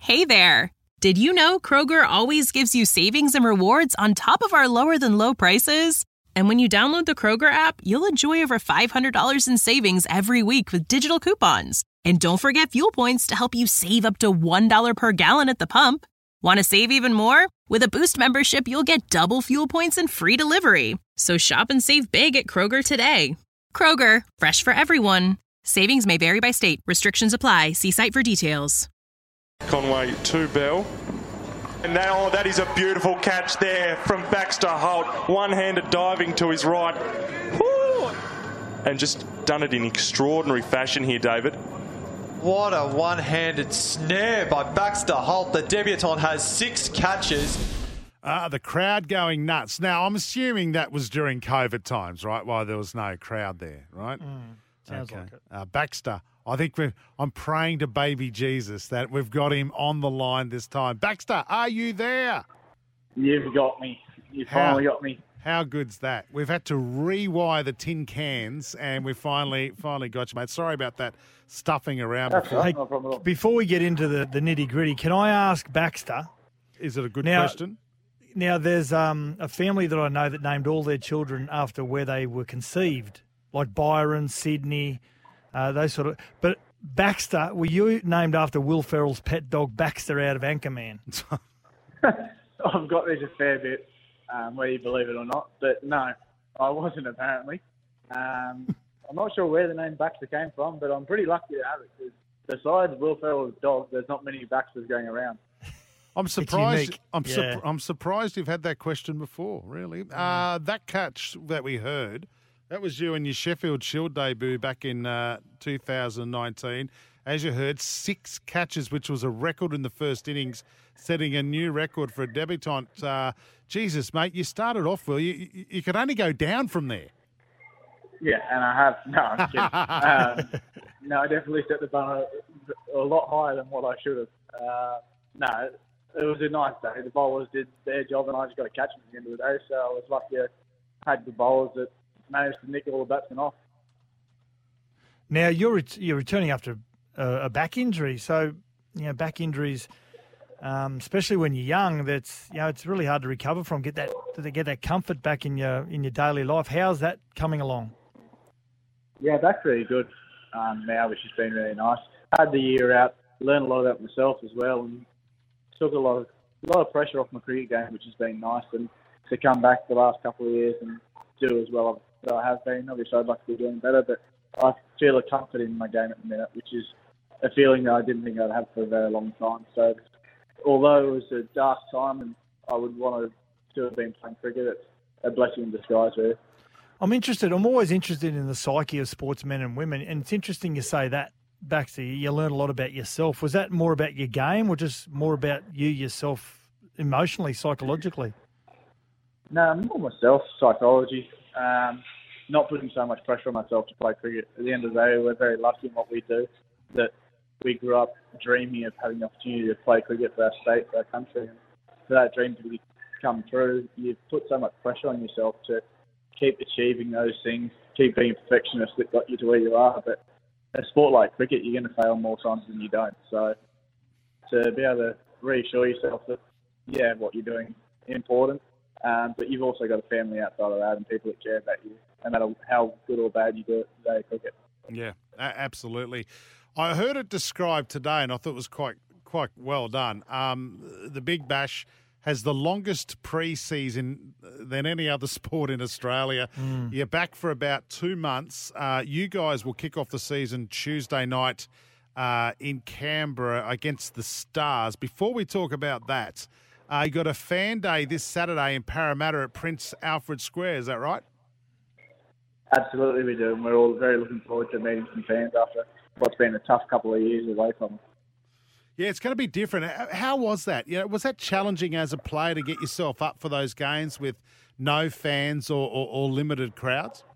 Hey there! Did you know Kroger always gives you savings and rewards on top of our lower-than-low prices? And when you download the Kroger app, you'll enjoy over $500 in savings every week with digital coupons. And don't forget fuel points to help you save up to $1 per gallon at the pump. Want to save even more? With a Boost membership, you'll get double fuel points and free delivery. So shop and save big at Kroger today. Kroger, fresh for everyone. Savings may vary by state. Restrictions apply. See site for details. Conway to Bell. And now that is a beautiful catch there from Baxter Holt. One-handed diving to his right. Woo! And just done it in extraordinary fashion here, David. What a one-handed snare by Baxter Holt. The debutant has 6 catches. The crowd going nuts. Now, I'm assuming that was during COVID times, right? While there was no crowd there, right? Sounds like it. Baxter, I think I'm praying to baby Jesus that we've got him on the line this time. Baxter, are you there? You've got me. You finally got me. How good's that? We've had to rewire the tin cans, and we finally got you, mate. Sorry about that stuffing around. That's before. right, no problem at all. Before we get into the nitty-gritty, can I ask Baxter? Is it a good question? Now, there's a family that I know that named all their children after where they were conceived, like Byron, Sydney, those sort of. But Baxter, were you named after Will Ferrell's pet dog Baxter out of Anchorman? I've got this a fair bit, whether you believe it or not. But no, I wasn't apparently. I'm not sure where the name Baxter came from, but I'm pretty lucky to have it because besides Will Ferrell's dog, there's not many Baxters going around. I'm surprised. unique. I'm surprised you've had that question before. Really, that catch that we heard, that was you in your Sheffield Shield debut back in 2019. As you heard, 6 catches, which was a record in the first innings, setting a new record for a debutant. Jesus, mate, you started off well. You could only go down from there. Yeah, and I have. No, I'm kidding. No, I definitely set the bar a lot higher than what I should have. No, it was a nice day. The bowlers did their job, and I just got to catch them at the end of the day. So I was lucky I had the bowlers that managed to nick all the batsmen off. Now, you're returning after a back injury. So, back injuries, especially when you're young, it's really hard to recover from. Get that comfort back in your daily life. How's that coming along? Yeah, back's really good now, which has been really nice. I had the year out, learned a lot about myself as well, and took a lot of pressure off my cricket game, which has been nice. And to come back the last couple of years and do as well as I have been, obviously I'd like to be doing better, but I feel a comfort in my game at the minute, which is a feeling that I didn't think I'd have for a very long time. So although it was a dark time and I would want to have been playing cricket, it's a blessing in disguise, really. I'm always interested in the psyche of sportsmen and women, and it's interesting you say that, Baxter. You learn a lot about yourself. Was that more about your game or just more about you yourself emotionally, psychologically? No, more myself, psychology. Not putting so much pressure on myself to play cricket. At the end of the day, we're very lucky in what we do, that we grew up dreaming of having the opportunity to play cricket for our state, for our country. And for that dream to come true, you've put so much pressure on yourself to keep achieving those things, keep being a perfectionist that got you to where you are. But a sport like cricket, you're going to fail more times than you don't. So to be able to reassure yourself that, what you're doing is important, but you've also got a family outside of that and people that care about you, no matter how good or bad you do at today cricket. Yeah, absolutely. I heard it described today, and I thought it was quite well done. The Big Bash has the longest pre-season than any other sport in Australia. You're back for about 2 months. You guys will kick off the season Tuesday night in Canberra against the Stars. Before we talk about that, you got a fan day this Saturday in Parramatta at Prince Alfred Square. Is that right? Absolutely, we do. And we're all very looking forward to meeting some fans after what's been a tough couple of years away from them. Yeah, it's going to be different. How was that? Was that challenging as a player to get yourself up for those games with no fans or limited crowds?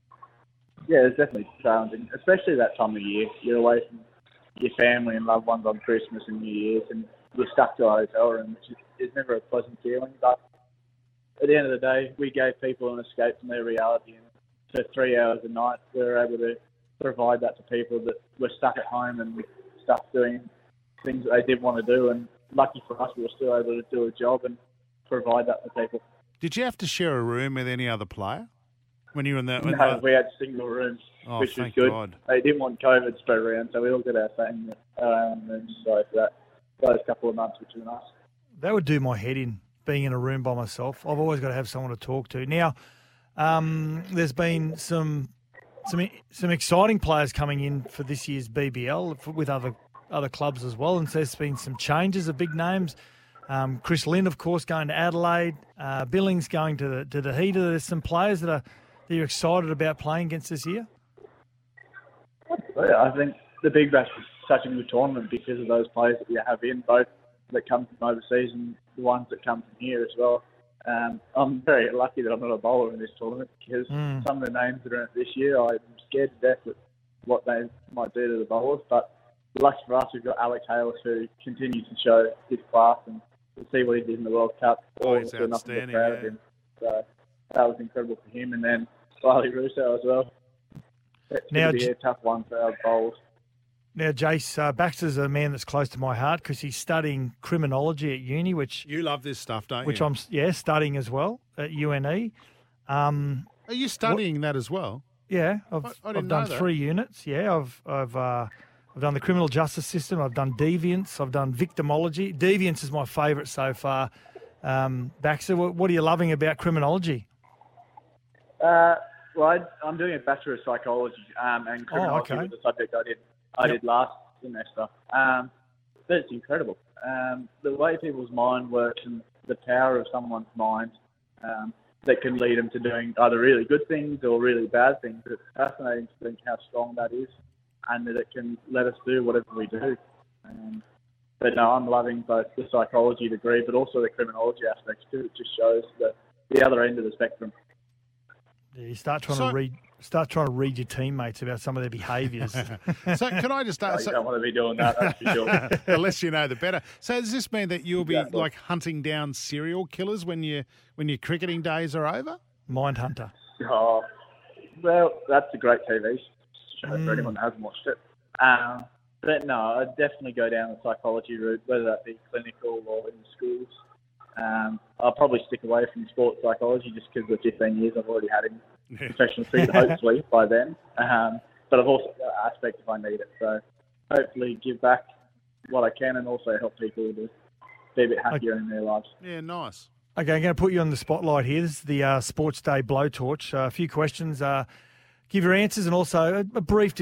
Yeah, it's definitely challenging, especially that time of year. You're away from your family and loved ones on Christmas and New Year's, and you're stuck to a hotel room, which is never a pleasant feeling. But at the end of the day, we gave people an escape from their reality, and for 3 hours a night, we were able to provide that to people that were stuck at home and stuck doing things that they did want to do. And lucky for us, we were still able to do a job and provide that for people. Did you have to share a room with any other player when you were in that? No, we had single rooms, which was thank good. God. They didn't want COVID spread around, so we all got our same rooms. So for those couple of months, which was nice. That would do my head in, being in a room by myself. I've always got to have someone to talk to. Now, there's been some exciting players coming in for this year's BBL with other clubs as well, and so there's been some changes of big names. Chris Lynn, of course, going to Adelaide. Billings going to the Heat. There's some players that you're excited about playing against this year? Yeah, I think the Big Bash is such a good tournament because of those players that we have in, both that come from overseas and the ones that come from here as well. I'm very lucky that I'm not a bowler in this tournament because some of the names that are in it this year, I'm scared to death at what they might do to the bowlers. But lucky for us, we've got Alex Hales, who continues to show his class, and to see what he did in the World Cup. He's we're not outstanding, proud of him. So that was incredible for him. And then Riley Russo as well. It's going to be a tough one for our bowlers. Now, Jace, Baxter's a man that's close to my heart because he's studying criminology at uni, which You love this stuff, don't which you? I'm studying as well at UNE. Are you studying that as well? Yeah, I I've didn't done know that. 3 units. Yeah, I've done the criminal justice system. I've done deviance. I've done victimology. Deviance is my favourite so far. Baxter, what are you loving about criminology? Well, I'm doing a Bachelor of Psychology, and criminology okay. was the subject I did last semester. But it's incredible. The way people's mind works and the power of someone's mind that can lead them to doing either really good things or really bad things. It's fascinating to think how strong that is and that it can let us do whatever we do. But no, I'm loving both the psychology degree but also the criminology aspects too. It just shows the other end of the spectrum. Yeah, you start trying to read your teammates about some of their behaviours. So can I just ask? You don't want to be doing that, that's for sure. The less you know, the better. So does this mean that you'll be Exactly. like hunting down serial killers when your cricketing days are over? Mindhunter. Oh, well, that's a great TV show for anyone that hasn't watched it. But no, I'd definitely go down the psychology route, whether that be clinical or in schools. I'll probably stick away from sports psychology just because of the 15 years I've already had in professional cricket, hopefully, by then. But I've also got an aspect if I need it. So hopefully give back what I can and also help people to be a bit happier in their lives. Yeah, nice. Okay, I'm going to put you on the spotlight here. This is the Sports Day blowtorch. A few questions. Give your answers and also a brief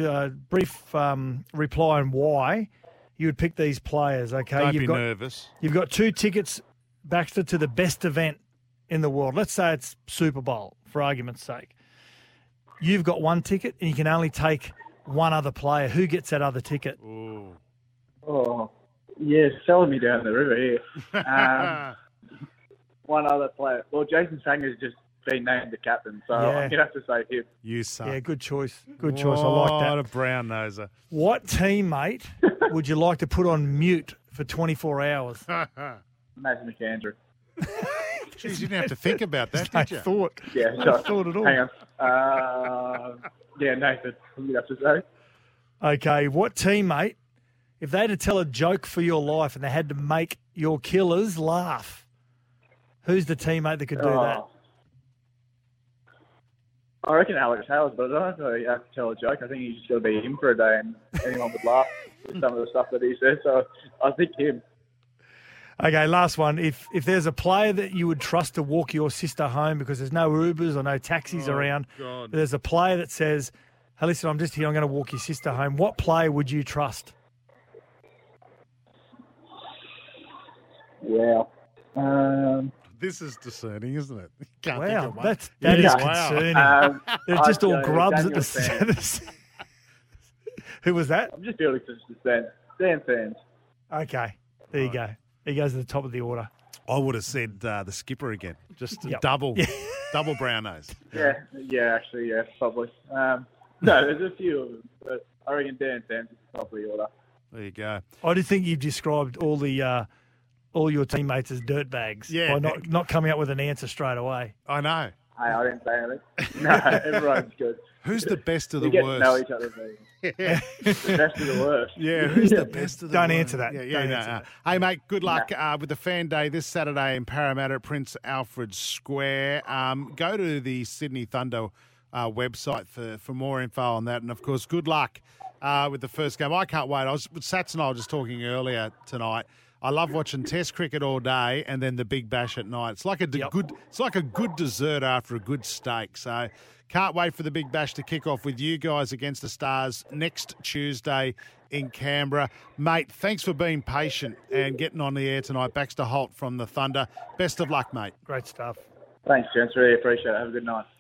reply on why you would pick these players. Okay, Don't be nervous. You've got 2 tickets, Baxter, to the best event in the world. Let's say it's Super Bowl, for argument's sake. You've got 1 ticket and you can only take 1 other player. Who gets that other ticket? Ooh. Oh, yeah, selling me down the river here. One other player. Well, Jason Sanger's just been named the captain, so Yeah. I'm going to have to say him. You suck. Yeah, good choice. Good choice. I like What that. a brown noser. What teammate would you like to put on mute for 24 hours? Imagine McAndrew. Jeez, you didn't have to think about that, I did you? thought. Yeah, I sure. thought it all. Hang on. Yeah, Nathan, you have to say. Okay, what teammate, if they had to tell a joke for your life and they had to make your killers laugh, who's the teammate that could do that? I reckon Alex Hales, but I don't know if you have to tell a joke. I think he's just got to be him for a day and anyone would laugh at some of the stuff that he says. So I think him. Okay, last one. If there's a player that you would trust to walk your sister home because there's no Ubers or no taxis around, God. there's a player that says, hey, listen, I'm just here, I'm going to walk your sister home. What player would you trust? Wow. This is discerning, isn't it? You can't Wow, think of one. that is Wow. concerning. They're I'd just all go grubs at Daniel the Who was that? I'm just building to Dan Sands. Okay, there you go. He goes to the top of the order. I would have said the skipper again. Just Yep. double brown nose. Yeah, actually, yeah, probably. No, there's a few of them, but I reckon Dan Sands is the top of the order. There you go. I do think you've described all your teammates as dirtbags Yeah. by not coming up with an answer straight away. I know. Hey, I didn't say anything. No, everyone's good. Who's the best of the we get to know worst? each other. The best of the worst. Yeah, who's the best of the Don't worst? answer that. Yeah, Don't no, answer no. Hey, mate, good luck with the Fan Day this Saturday in Parramatta at Prince Alfred Square. Go to the Sydney Thunder website for more info on that. And, of course, good luck with the first game. I can't wait. Sats and I were just talking earlier tonight. I love watching Test cricket all day and then the Big Bash at night. It's like a good dessert after a good steak. So can't wait for the Big Bash to kick off with you guys against the Stars next Tuesday in Canberra. Mate, thanks for being patient and getting on the air tonight. Baxter Holt from the Thunder. Best of luck, mate. Great stuff. Thanks, gents. Really appreciate it. Have a good night.